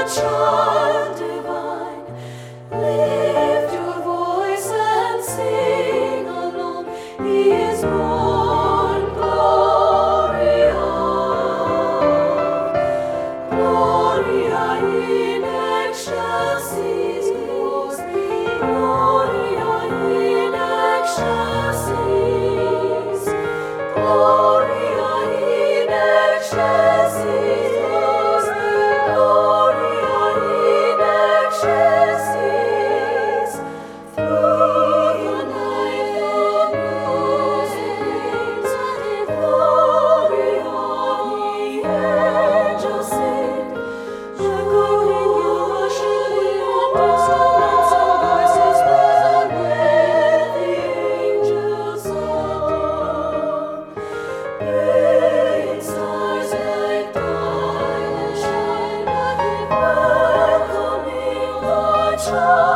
child divine, lift your voice and sing along. He is born, Gloria, Gloria in excelsis, Gloria in excelsis, Gloria in excelsis, Gloria in excelsis. Through the night the music rings, glory of the angels sing, echoing your rushing instruments and voices present with the angels above. Brilliant stars like diamonds shine, welcoming the child.